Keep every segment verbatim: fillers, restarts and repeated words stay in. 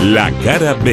La cara B.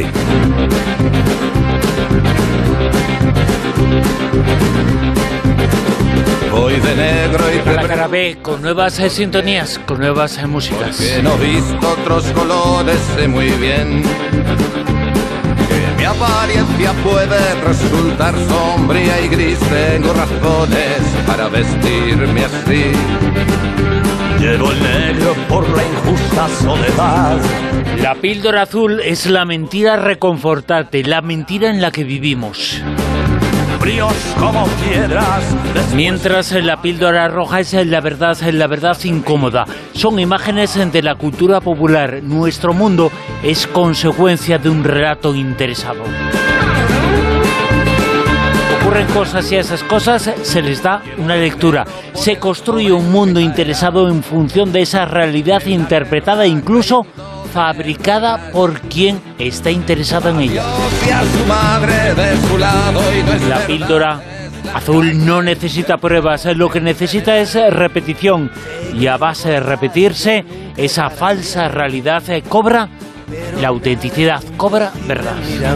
Voy de negro y La cara B, con nuevas eh, sintonías, con nuevas eh, músicas. Que no he visto otros colores, sé muy bien que mi apariencia puede resultar sombría y gris. Tengo razones para vestirme así. Llevo el negro por la injusta soledad. La píldora azul es la mentira reconfortante, la mentira en la que vivimos. Fríos como piedras. Mientras la píldora roja es la verdad, la verdad incómoda. Son imágenes de la cultura popular. Nuestro mundo es consecuencia de un relato interesado. Ocurren cosas y a esas cosas se les da una lectura. Se construye un mundo interesado en función de esa realidad interpretada e incluso fabricada por quien está interesado en ella. La píldora azul no necesita pruebas, lo que necesita es repetición. Y a base de repetirse, esa falsa realidad cobra la autenticidad, cobra verdad.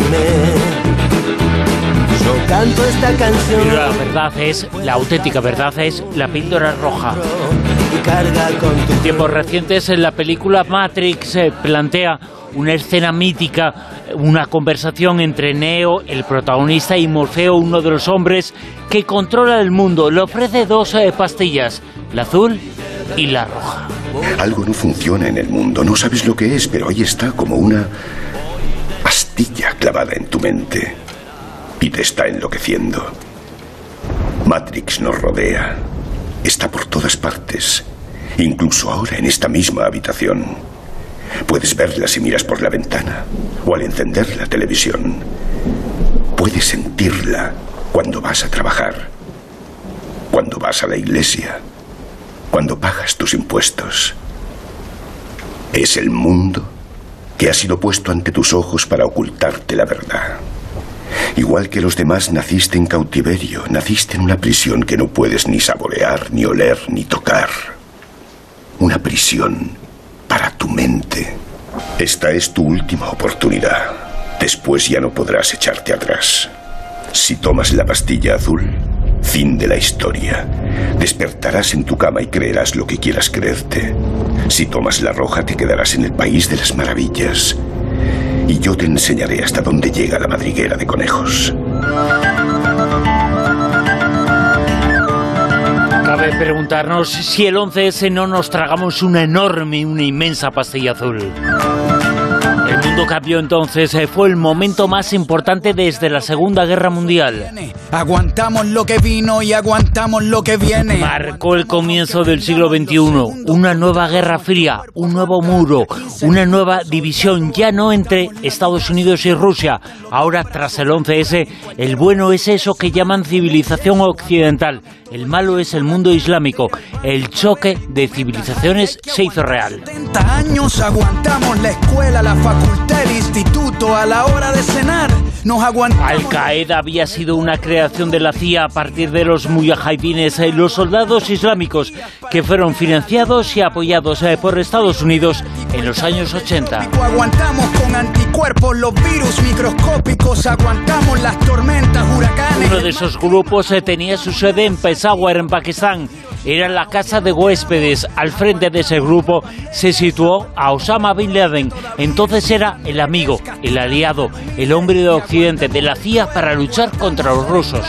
Yo canto esta canción. Pero la verdad es, la auténtica verdad es la píldora roja. En tiempos recientes, en la película Matrix eh, plantea una escena mítica, una conversación entre Neo, el protagonista, y Morfeo, uno de los hombres que controla el mundo. Le ofrece dos eh, pastillas, la azul y la roja. Algo no funciona en el mundo, no sabes lo que es, pero ahí está como una astilla clavada en tu mente y te está enloqueciendo. Matrix nos rodea, está por todas partes, incluso ahora en esta misma habitación. Puedes verla si miras por la ventana o al encender la televisión. Puedes sentirla cuando vas a trabajar, cuando vas a la iglesia, cuando pagas tus impuestos. Es el mundo que ha sido puesto ante tus ojos para ocultarte la verdad. Igual que los demás, naciste en cautiverio, naciste en una prisión que no puedes ni saborear, ni oler, ni tocar. Una prisión para tu mente. Esta es tu última oportunidad. Después ya no podrás echarte atrás. Si tomas la pastilla azul, fin de la historia. Despertarás en tu cama y creerás lo que quieras creerte. Si tomas la roja, te quedarás en el país de las maravillas. Y yo te enseñaré hasta dónde llega la madriguera de conejos. Cabe preguntarnos si el once ese no nos tragamos una enorme, una inmensa pastilla azul. El mundo cambió entonces, fue el momento más importante desde la Segunda Guerra Mundial. Aguantamos lo que vino y aguantamos lo que viene. Marcó el comienzo del siglo veintiuno, una nueva guerra fría, un nuevo muro, una nueva división, ya no entre Estados Unidos y Rusia. Ahora, tras el once ese, el bueno es eso que llaman civilización occidental, el malo es el mundo islámico. El choque de civilizaciones se hizo real. setenta años aguantamos la escuela, la facultad, el instituto, a la hora de cenar. Nos aguantamos. Al-Qaeda había sido una creación de la C I A a partir de los mujahidines, los soldados islámicos que fueron financiados y apoyados por Estados Unidos en los años ochenta. Aguantamos con anticuerpos los virus microscópicos, aguantamos las tormentas, huracanes. Uno de esos grupos tenía su sede en Peshawar, en Pakistán. Era la casa de huéspedes. Al frente de ese grupo se situó a Osama Bin Laden. Entonces era el amigo, el aliado, el hombre de Occidente, de la C I A para luchar contra los rusos.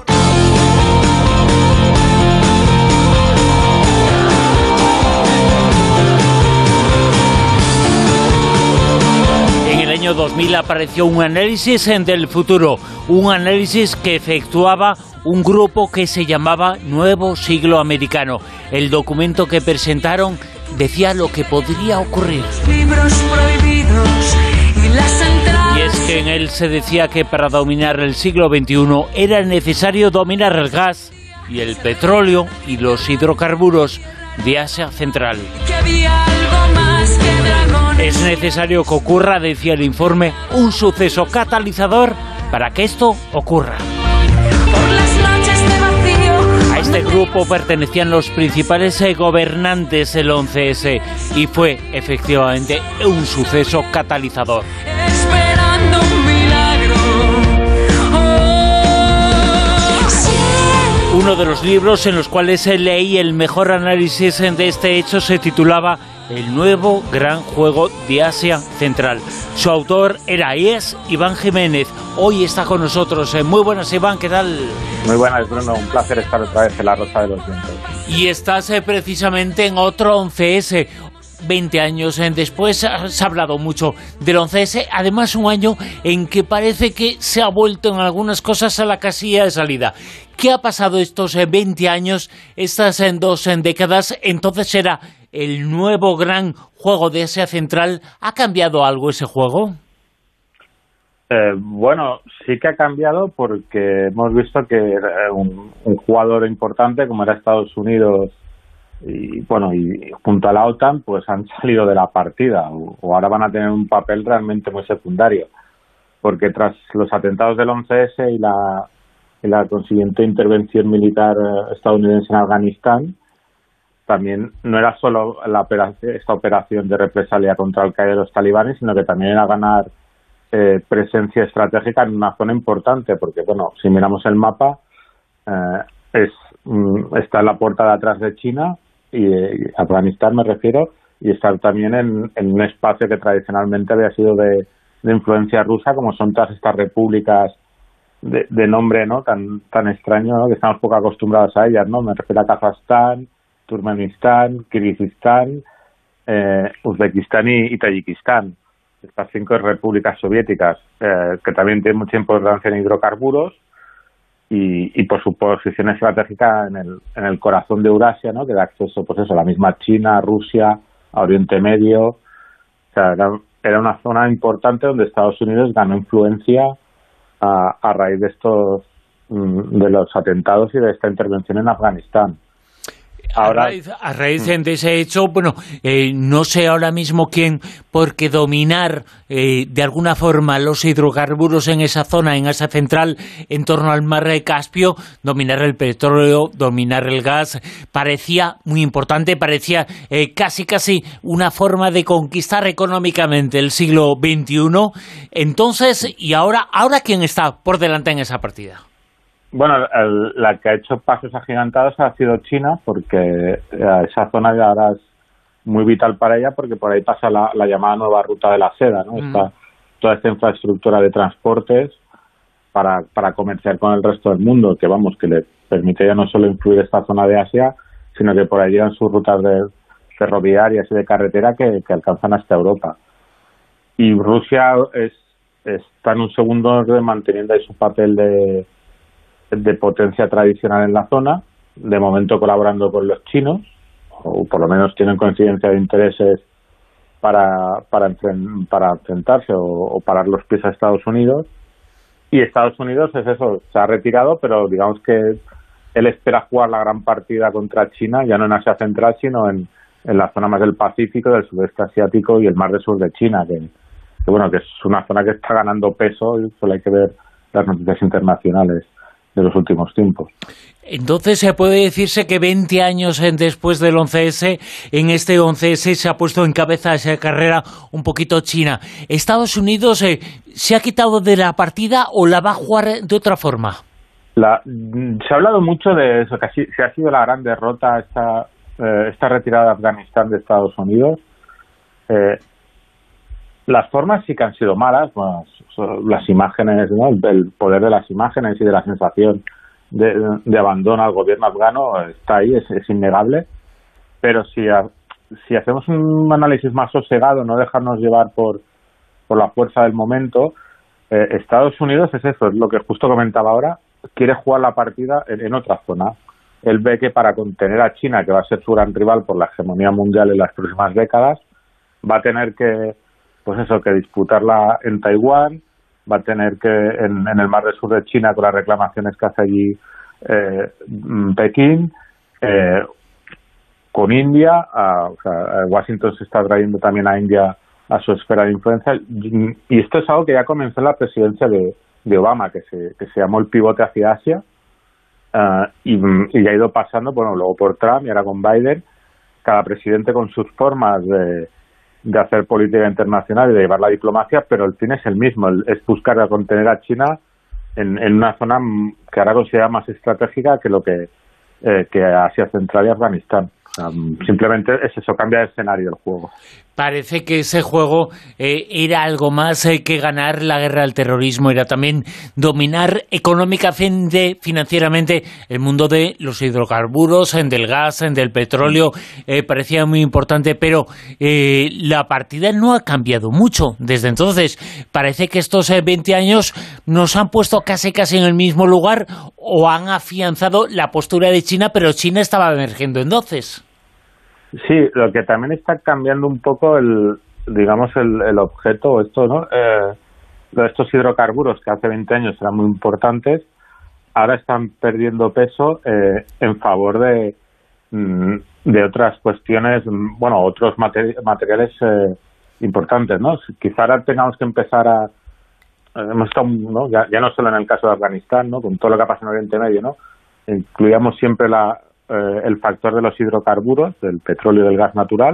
En el año dos mil apareció un análisis del futuro, un análisis que efectuaba un grupo que se llamaba Nuevo Siglo Americano. El documento que presentaron decía lo que podría ocurrir. Libros prohibidos y las entradas. Y es que en él se decía que para dominar el siglo veintiuno era necesario dominar el gas y el petróleo y los hidrocarburos de Asia Central. Que había algo más que dragones. Es necesario que ocurra, decía el informe, un suceso catalizador para que esto ocurra. A este grupo pertenecían los principales gobernantes del once ese y fue efectivamente un suceso catalizador. Uno de los libros en los cuales leí el mejor análisis de este hecho se titulaba El nuevo gran juego de Asia Central. Su autor era y es Iván Jiménez. Hoy está con nosotros. Muy buenas, Iván, ¿qué tal? Muy buenas, Bruno. Un placer estar otra vez en La Rosa de los Vientos. Y estás eh, precisamente en otro once ese. veinte años después se ha hablado mucho del once ese, además un año en que parece que se ha vuelto en algunas cosas a la casilla de salida. ¿Qué ha pasado estos veinte años, estas en dos en décadas? Entonces era el nuevo gran juego de Asia Central. ¿Ha cambiado algo ese juego? Eh, bueno, sí que ha cambiado porque hemos visto que un, un jugador importante como era Estados Unidos y bueno, y junto a la OTAN pues han salido de la partida o, o ahora van a tener un papel realmente muy secundario, porque tras los atentados del once ese y la, y la consiguiente intervención militar estadounidense en Afganistán, también no era solo la operación, esta operación de represalia contra Al-Qaeda y los talibanes, sino que también era ganar eh, presencia estratégica en una zona importante, porque bueno, si miramos el mapa, eh, es mm, está en la puerta de atrás de China, y eh, Afganistán me refiero, y estar también en, en un espacio que tradicionalmente había sido de, de influencia rusa, como son todas estas repúblicas de, de nombre no tan tan extraño, ¿no? Que estamos poco acostumbrados a ellas, ¿no? Me refiero a Kazajstán, Turkmenistán, Kirguistán, eh, Uzbekistán y, y Tayikistán, estas cinco repúblicas soviéticas, eh, que también tienen mucha importancia en hidrocarburos, Y, y por su posición estratégica en el, en el corazón de Eurasia, ¿no? Que da acceso pues eso, a la misma China, a Rusia, a Oriente Medio. O sea, era, era una zona importante donde Estados Unidos ganó influencia a, a raíz de estos de los atentados y de esta intervención en Afganistán. Ahora, a raíz, a raíz de ese hecho, bueno, eh, no sé ahora mismo quién, porque dominar eh, de alguna forma los hidrocarburos en esa zona, en Asia Central, en torno al mar de Caspio, dominar el petróleo, dominar el gas, parecía muy importante, parecía eh, casi casi una forma de conquistar económicamente el siglo veintiuno. Entonces, ¿y ahora, ahora quién está por delante en esa partida? Bueno, el, la que ha hecho pasos agigantados ha sido China, porque esa zona ya ahora es muy vital para ella, porque por ahí pasa la, la llamada nueva ruta de la seda, ¿no? Mm. Está toda esta infraestructura de transportes para, para comerciar con el resto del mundo, que vamos, que le permite ya no solo influir esta zona de Asia, sino que por ahí llegan sus rutas de ferroviarias y de carretera que, que alcanzan hasta Europa. Y Rusia es, está en un segundo orden manteniendo ahí su papel de de potencia tradicional en la zona, de momento colaborando con los chinos, o por lo menos tienen coincidencia de intereses para para, enfren, para enfrentarse o, o parar los pies a Estados Unidos. Y Estados Unidos es eso, se ha retirado, pero digamos que él espera jugar la gran partida contra China, ya no en Asia Central, sino en, en la zona más del Pacífico, del sudeste asiático y el mar del sur de China, que, que bueno, que es una zona que está ganando peso, y solo hay que ver las noticias internacionales de los últimos tiempos. Entonces se puede decirse que veinte años después del once ese, en este once ese se ha puesto en cabeza de esa carrera un poquito China. ¿Estados Unidos eh, se ha quitado de la partida o la va a jugar de otra forma? La, se ha hablado mucho de eso, que así, se ha sido la gran derrota esta, eh, esta retirada de Afganistán de Estados Unidos. Eh, Las formas sí que han sido malas, bueno, las imágenes, ¿no? El poder de las imágenes y de la sensación de, de abandono al gobierno afgano está ahí, es, es innegable, pero si, a, si hacemos un análisis más sosegado, no dejarnos llevar por, por la fuerza del momento, eh, Estados Unidos es eso, es lo que justo comentaba ahora, quiere jugar la partida en, en otra zona. Él ve que para contener a China, que va a ser su gran rival por la hegemonía mundial en las próximas décadas, va a tener que pues eso, que disputarla en Taiwán, va a tener que en, en el mar del sur de China con las reclamaciones que hace allí eh, Pekín, eh, con India, a, o sea, Washington se está trayendo también a India a su esfera de influencia, y esto es algo que ya comenzó en la presidencia de, de Obama, que se, que se llamó el pivote hacia Asia, uh, y, y ya ha ido pasando, bueno, luego por Trump y ahora con Biden, cada presidente con sus formas de de hacer política internacional y de llevar la diplomacia, pero el fin es el mismo, el, es buscar a contener a China en, en una zona que ahora considera más estratégica que lo que, eh, que Asia Central y Afganistán. O sea, simplemente es eso, cambia de escenario el juego. Parece que ese juego eh, era algo más eh, que ganar la guerra al terrorismo, era también dominar económicamente, financieramente, el mundo de los hidrocarburos, del gas, del petróleo, eh, parecía muy importante, pero eh, la partida no ha cambiado mucho desde entonces. Parece que estos eh, veinte años nos han puesto casi casi en el mismo lugar o han afianzado la postura de China, pero China estaba emergiendo entonces. Sí, lo que también está cambiando un poco el, digamos, el, el objeto, esto, ¿no? Eh, estos hidrocarburos que hace veinte años eran muy importantes, ahora están perdiendo peso eh, en favor de, de otras cuestiones, bueno, otros materi- materiales eh, importantes, ¿no? Quizá ahora tengamos que empezar a, hemos estado, ¿no? Ya, ya no solo en el caso de Afganistán, ¿no? Con todo lo que pasa en Oriente Medio, ¿no? Incluíamos siempre la el factor de los hidrocarburos, del petróleo y del gas natural,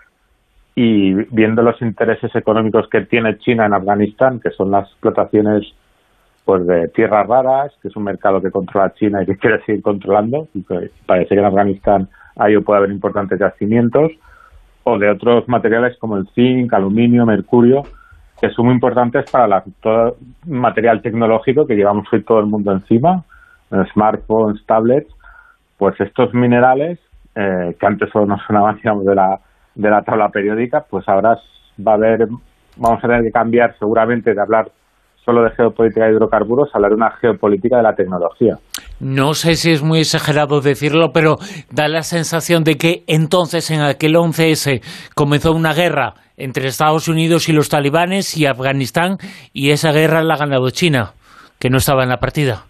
y viendo los intereses económicos que tiene China en Afganistán, que son las explotaciones pues de tierras raras, que es un mercado que controla China y que quiere seguir controlando, y que parece que en Afganistán ahí puede haber importantes yacimientos, o de otros materiales como el zinc, aluminio, mercurio, que son muy importantes para la, todo material tecnológico que llevamos hoy todo el mundo encima, smartphones, tablets. Pues estos minerales, eh, que antes solo nos sonaban, digamos, de la, de la tabla periódica, pues ahora va a haber, vamos a tener que cambiar seguramente de hablar solo de geopolítica de hidrocarburos a hablar de una geopolítica de la tecnología. No sé si es muy exagerado decirlo, pero da la sensación de que entonces, en aquel once ese, comenzó una guerra entre Estados Unidos y los talibanes y Afganistán, y esa guerra la ha ganado China, que no estaba en la partida.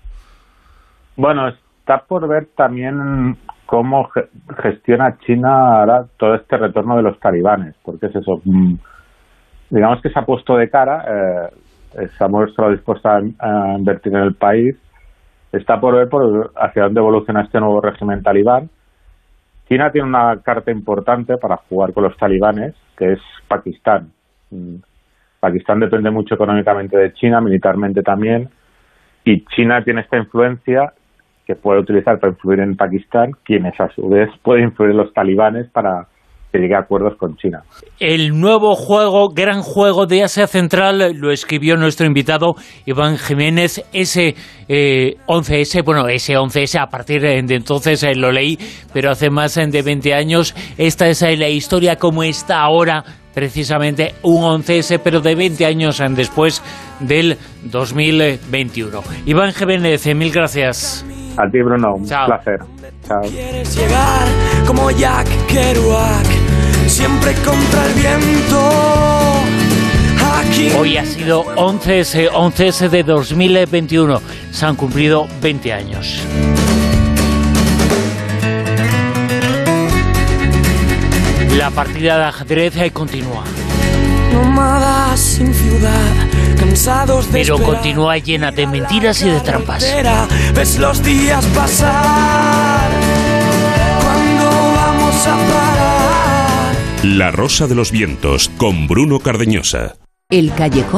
Bueno, está por ver también cómo ge- gestiona China ahora todo este retorno de los talibanes, porque es eso, mmm, digamos que se ha puesto de cara, eh, se ha mostrado dispuesta a, a invertir en el país, está por ver por hacia dónde evoluciona este nuevo régimen talibán. China tiene una carta importante para jugar con los talibanes, que es Pakistán. Mm, Pakistán depende mucho económicamente de China, militarmente también, y China tiene esta influencia que puede utilizar para influir en Pakistán, quienes a su vez pueden influir en los talibanes para que llegue a acuerdos con China. El nuevo juego, gran juego de Asia Central, lo escribió nuestro invitado Iván Jiménez, ese eh, once ese, bueno, ese once ese, a partir de entonces eh, lo leí, pero hace más de veinte años. Esta es eh, la historia como está ahora, precisamente un once ese, pero de veinte años después del dos mil veintiuno. Iván Jiménez, mil gracias. A ti, Bruno, un Chao. placer. Chao. Quieres llegar como Jack Kerouac, siempre contra el viento. Aquí Hoy ha sido once ese, once ese de dos mil veintiuno. Se han cumplido veinte años. La partida de ajedrez continúa. nómadas sin ciudad, cansados de Pero esperar. continúa llena de mentiras y de trampas. Ves los días pasar. ¿Cuándo vamos a parar? La Rosa de los Vientos, con Bruno Cardeñosa. El callejón